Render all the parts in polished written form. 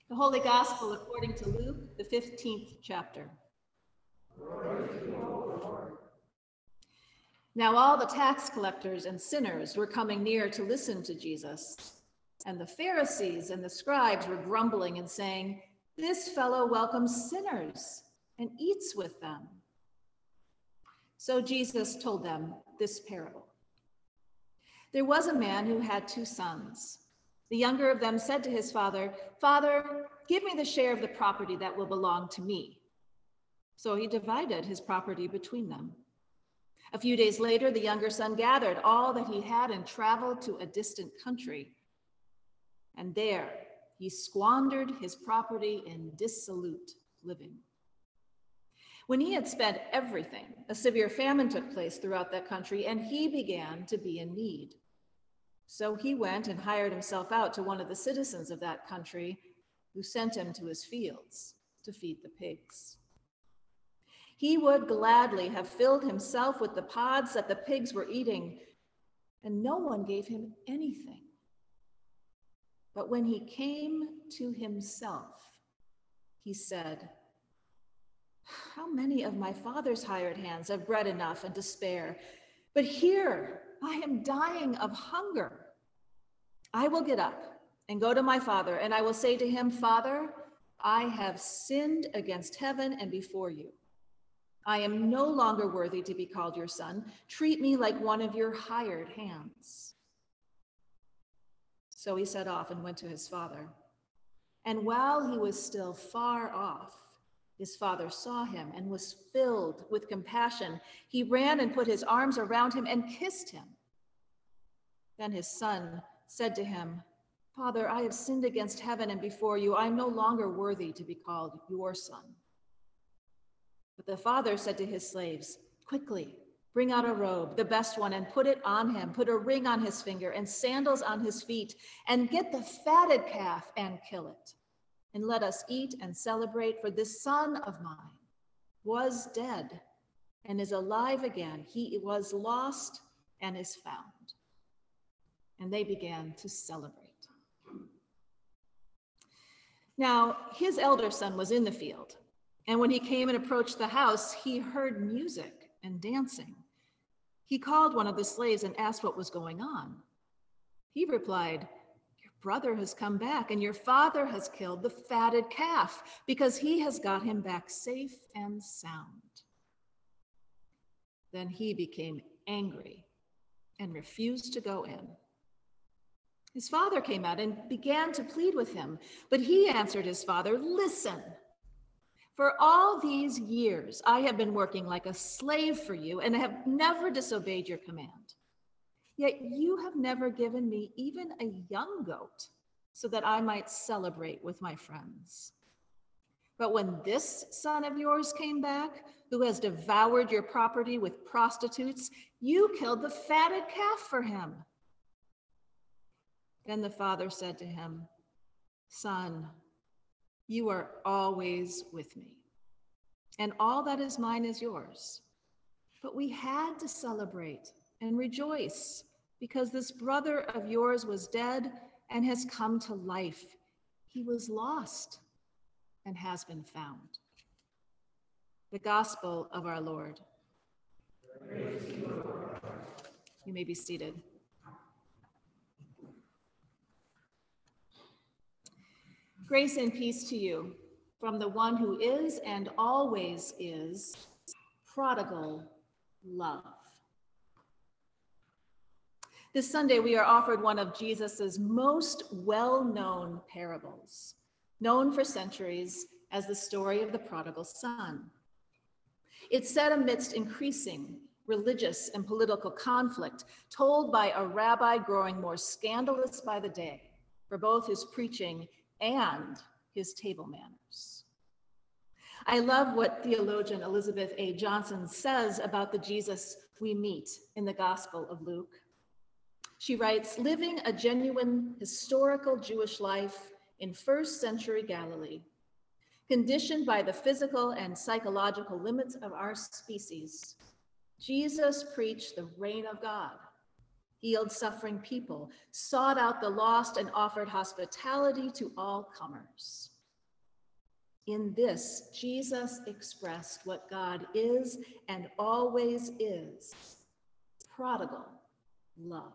The Holy Gospel according to Luke, the 15th chapter. Now all the tax collectors and sinners were coming near to listen to Jesus, and the Pharisees and the scribes were grumbling and saying, "This fellow welcomes sinners and eats with them." So Jesus told them this parable. There was a man who had 2 sons. The younger of them said to his father, "Father, give me the share of the property that will belong to me." So he divided his property between them. A few days later, the younger son gathered all that he had and traveled to a distant country. And there he squandered his property in dissolute living. When he had spent everything, a severe famine took place throughout that country, and he began to be in need. So he went and hired himself out to one of the citizens of that country, who sent him to his fields to feed the pigs. He would gladly have filled himself with the pods that the pigs were eating, and no one gave him anything. But when he came to himself, he said, "How many of my father's hired hands have bread enough and to spare? But here I am dying of hunger. I will get up and go to my father, and I will say to him, 'Father, I have sinned against heaven and before you. I am no longer worthy to be called your son. Treat me like one of your hired hands.' So he set off and went to his father. And while he was still far off, his father saw him and was filled with compassion. He ran and put his arms around him and kissed him. Then his son said to him, 'Father, I have sinned against heaven and before you. I am no longer worthy to be called your son.' But the father said to his slaves, 'Quickly, bring out a robe, the best one, and put it on him. Put a ring on his finger and sandals on his feet, and get the fatted calf and kill it. And let us eat and celebrate, for this son of mine was dead and is alive again. He was lost and is found.' And they began to celebrate. Now, his elder son was in the field. And when he came and approached the house, he heard music and dancing. He called one of the slaves and asked what was going on. He replied, 'Your brother has come back, and your father has killed the fatted calf, because he has got him back safe and sound.' Then he became angry and refused to go in. His father came out and began to plead with him, but he answered his father, 'Listen, for all these years, I have been working like a slave for you and have never disobeyed your command. Yet you have never given me even a young goat so that I might celebrate with my friends. But when this son of yours came back, who has devoured your property with prostitutes, you killed the fatted calf for him.' Then the father said to him, 'Son, you are always with me, and all that is mine is yours. But we had to celebrate and rejoice, because this brother of yours was dead and has come to life. He was lost and has been found.'" The Gospel of our Lord. Praise to you, Lord. You may be seated. Grace and peace to you from the one who is and always is, prodigal love. This Sunday, we are offered one of Jesus's most well-known parables, known for centuries as the story of the prodigal son. It's set amidst increasing religious and political conflict, told by a rabbi growing more scandalous by the day for both his preaching and his table manners. I love what theologian Elizabeth A. Johnson says about the Jesus we meet in the Gospel of Luke. She writes, "Living a genuine historical Jewish life in first century Galilee, conditioned by the physical and psychological limits of our species, Jesus preached the reign of God, healed suffering people, sought out the lost, and offered hospitality to all comers. In this, Jesus expressed what God is and always is: prodigal love.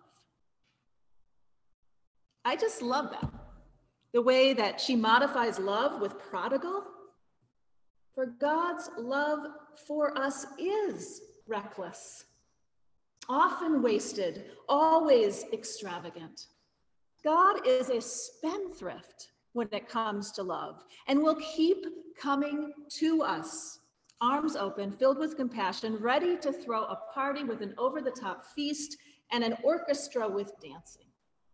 I just love that. The way that she modifies love with prodigal. For God's love for us is reckless, often wasted, always extravagant. God is a spendthrift when it comes to love, and will keep coming to us, arms open, filled with compassion, ready to throw a party with an over-the-top feast and an orchestra with dancing.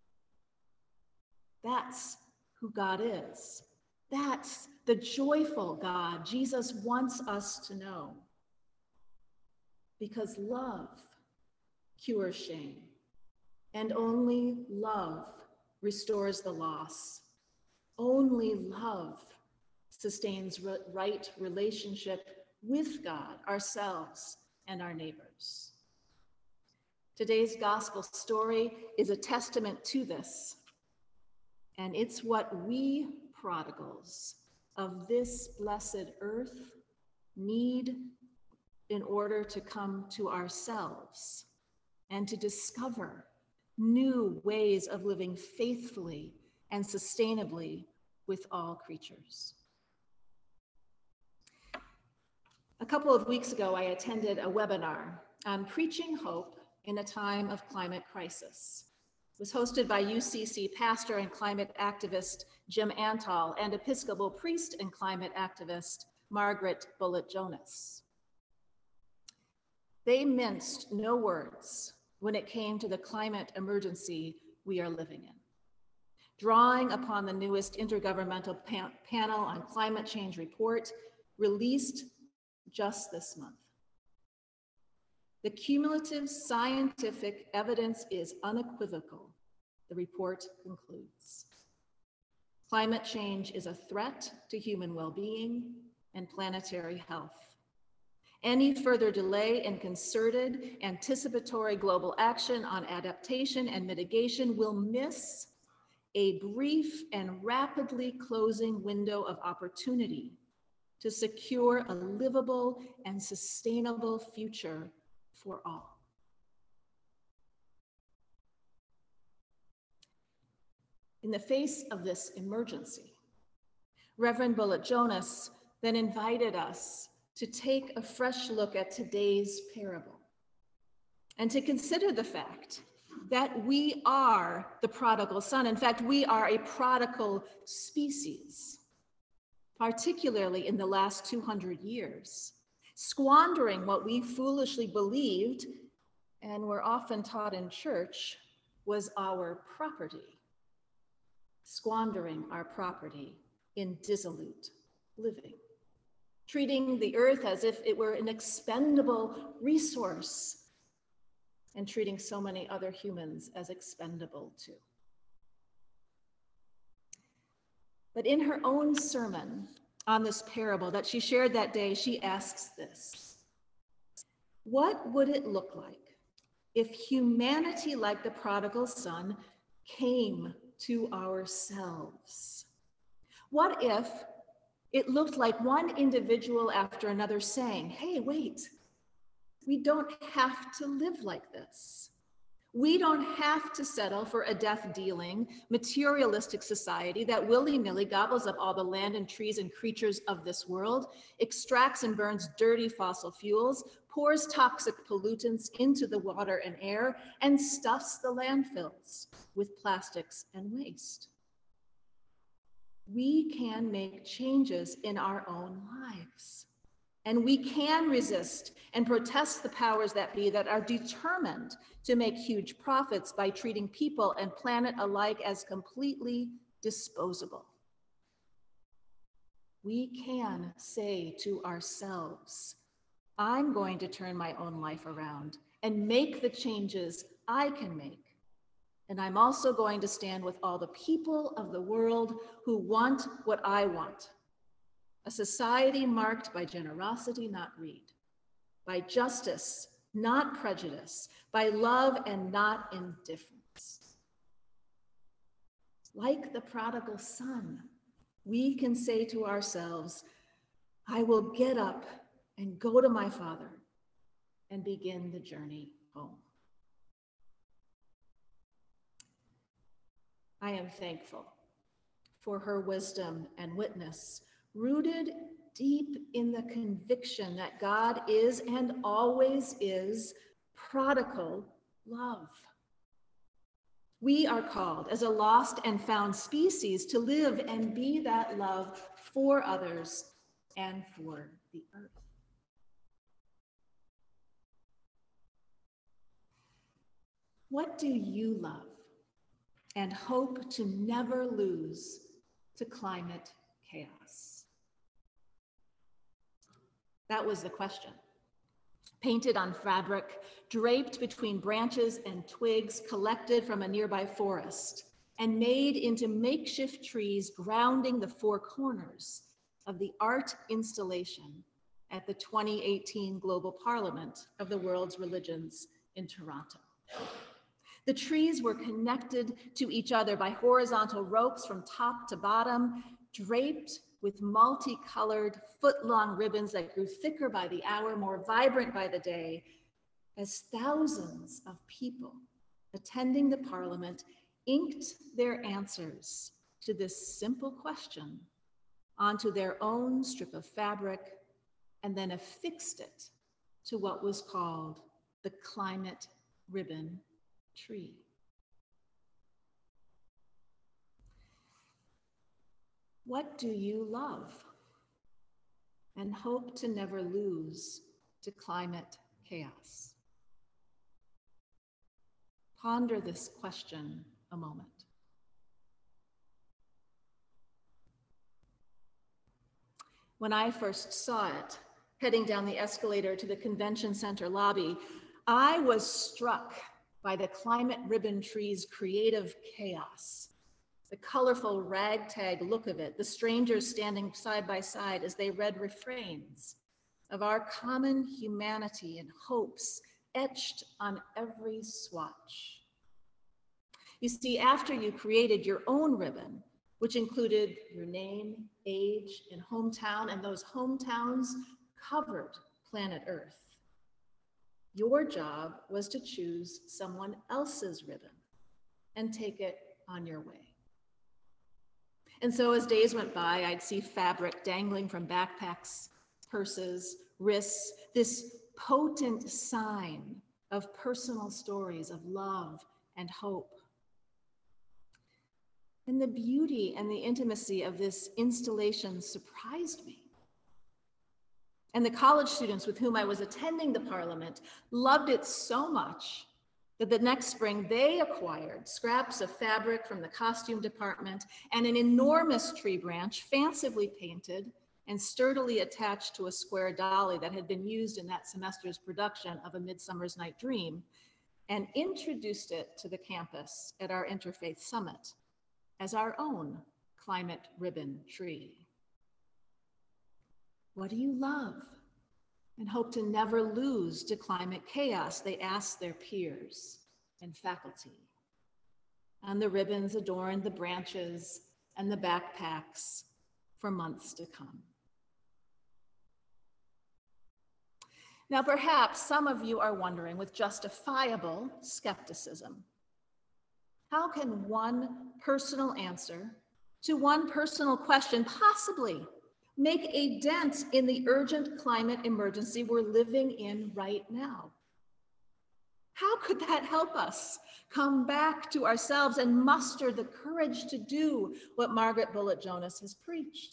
That's who God is. That's the joyful God Jesus wants us to know. Because love cures shame, and only love restores the loss. Only love sustains right relationship with God, ourselves, and our neighbors. Today's gospel story is a testament to this, and it's what we prodigals of this blessed earth need in order to come to ourselves and to discover new ways of living faithfully and sustainably with all creatures. A couple of weeks ago, I attended a webinar on preaching hope in a time of climate crisis. It was hosted by UCC pastor and climate activist Jim Antal and Episcopal priest and climate activist Margaret Bullitt Jonas. They minced no words when it came to the climate emergency we are living in, drawing upon the newest Intergovernmental Panel on Climate Change report released just this month. The cumulative scientific evidence is unequivocal, the report concludes. Climate change is a threat to human well-being and planetary health. Any further delay in concerted, anticipatory global action on adaptation and mitigation will miss a brief and rapidly closing window of opportunity to secure a livable and sustainable future for all. In the face of this emergency, Reverend Bullitt Jonas then invited us to take a fresh look at today's parable and to consider the fact that we are the prodigal son. In fact, we are a prodigal species, particularly in the last 200 years, squandering what we foolishly believed and were often taught in church was our property, squandering our property in dissolute living, treating the earth as if it were an expendable resource, and treating so many other humans as expendable too. But in her own sermon on this parable that she shared that day, she asks this: what would it look like if humanity, like the prodigal son, came to ourselves? What if it looked like one individual after another saying, hey, wait, we don't have to live like this. We don't have to settle for a death-dealing, materialistic society that willy-nilly gobbles up all the land and trees and creatures of this world, extracts and burns dirty fossil fuels, pours toxic pollutants into the water and air, and stuffs the landfills with plastics and waste. We can make changes in our own lives. And we can resist and protest the powers that be that are determined to make huge profits by treating people and planet alike as completely disposable. We can say to ourselves, I'm going to turn my own life around and make the changes I can make. And I'm also going to stand with all the people of the world who want what I want. A society marked by generosity, not greed, by justice, not prejudice, by love and not indifference. Like the prodigal son, we can say to ourselves, I will get up and go to my Father and begin the journey home. I am thankful for her wisdom and witness, rooted deep in the conviction that God is and always is prodigal love. We are called as a lost and found species to live and be that love for others and for the earth. What do you love and hope to never lose to climate chaos? That was the question. Painted on fabric, draped between branches and twigs collected from a nearby forest, and made into makeshift trees grounding the four corners of the art installation at the 2018 Global Parliament of the World's Religions in Toronto. The trees were connected to each other by horizontal ropes from top to bottom, draped with multicolored foot-long ribbons that grew thicker by the hour, more vibrant by the day, as thousands of people attending the Parliament inked their answers to this simple question onto their own strip of fabric and then affixed it to what was called the climate ribbon tree. What do you love and hope to never lose to climate chaos? Ponder this question a moment. When I first saw it, heading down the escalator to the convention center lobby, I was struck by the climate ribbon tree's creative chaos. The colorful ragtag look of it, the strangers standing side by side as they read refrains of our common humanity and hopes etched on every swatch. You see, after you created your own ribbon, which included your name, age, and hometown, and those hometowns covered planet Earth, your job was to choose someone else's ribbon and take it on your way. And so as days went by, I'd see fabric dangling from backpacks, purses, wrists, this potent sign of personal stories of love and hope. And the beauty and the intimacy of this installation surprised me. And the college students with whom I was attending the Parliament loved it so much that the next spring they acquired scraps of fabric from the costume department and an enormous tree branch fancifully painted and sturdily attached to a square dolly that had been used in that semester's production of A Midsummer's Night Dream, and introduced it to the campus at our Interfaith Summit as our own climate ribbon tree. What do you love and hope to never lose to climate chaos? They asked their peers and faculty. And the ribbons adorned the branches and the backpacks for months to come. Now, perhaps some of you are wondering with justifiable skepticism, how can one personal answer to one personal question possibly make a dent in the urgent climate emergency we're living in right now? How could that help us come back to ourselves and muster the courage to do what Margaret Bullitt Jonas has preached?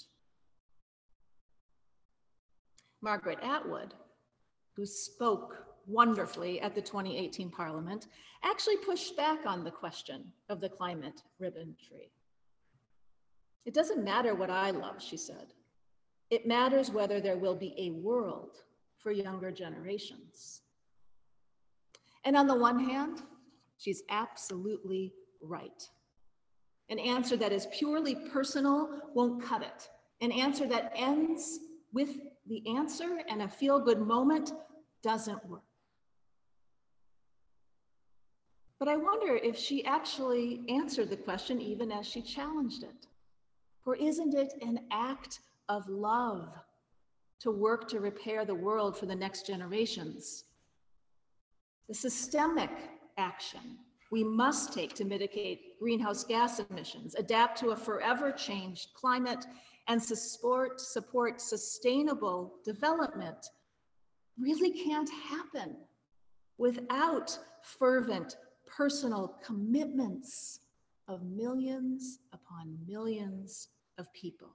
Margaret Atwood, who spoke wonderfully at the 2018 Parliament, actually pushed back on the question of the climate ribbon tree. It doesn't matter what I love, she said. It matters whether there will be a world for younger generations. And on the one hand, she's absolutely right. An answer that is purely personal won't cut it. An answer that ends with the answer and a feel-good moment doesn't work. But I wonder if she actually answered the question even as she challenged it. For isn't it an act of love to work to repair the world for the next generations. The systemic action we must take to mitigate greenhouse gas emissions, adapt to a forever changed climate, and support sustainable development really can't happen without fervent personal commitments of millions upon millions of people.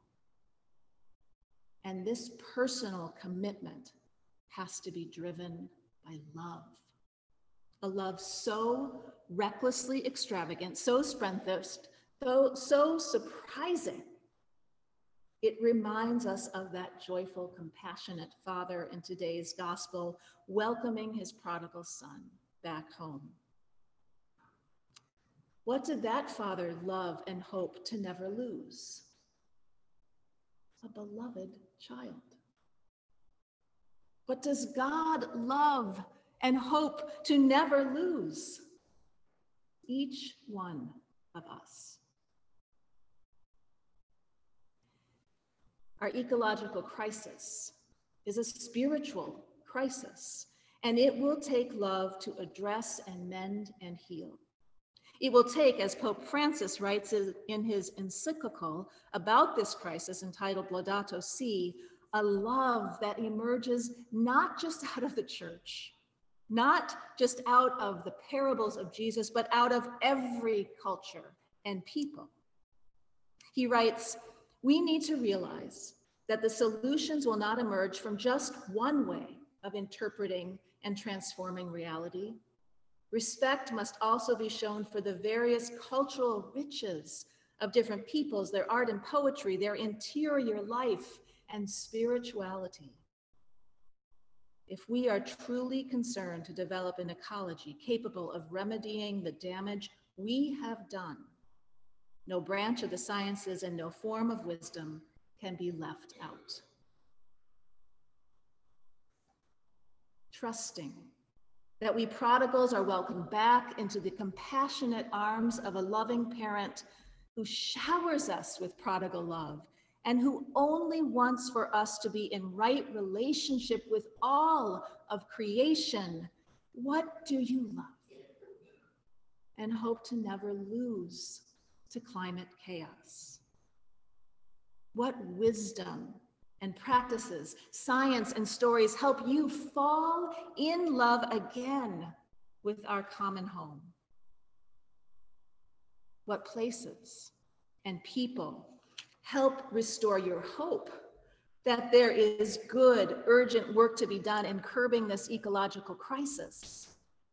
And this personal commitment has to be driven by love. A love so recklessly extravagant, so spendthrift, so surprising. It reminds us of that joyful, compassionate Father in today's gospel, welcoming his prodigal son back home. What did that Father love and hope to never lose? A beloved child. What does God love and hope to never lose? Each one of us. Our ecological crisis is a spiritual crisis, and it will take love to address and mend and heal. It will take, as Pope Francis writes in his encyclical about this crisis entitled Laudato Si', a love that emerges not just out of the church, not just out of the parables of Jesus, but out of every culture and people. He writes, we need to realize that the solutions will not emerge from just one way of interpreting and transforming reality. Respect must also be shown for the various cultural riches of different peoples, their art and poetry, their interior life and spirituality. If we are truly concerned to develop an ecology capable of remedying the damage we have done, no branch of the sciences and no form of wisdom can be left out. Trusting that we prodigals are welcomed back into the compassionate arms of a loving parent who showers us with prodigal love and who only wants for us to be in right relationship with all of creation. What do you love and hope to never lose to climate chaos? What wisdom and practices, science and stories help you fall in love again with our common home? What places and people help restore your hope that there is good, urgent work to be done in curbing this ecological crisis?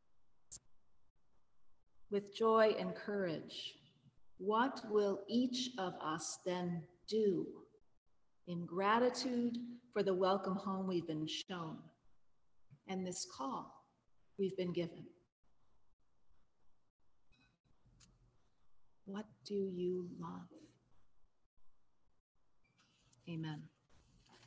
With joy and courage, what will each of us then do in gratitude for the welcome home we've been shown and this call we've been given? What do you love? Amen.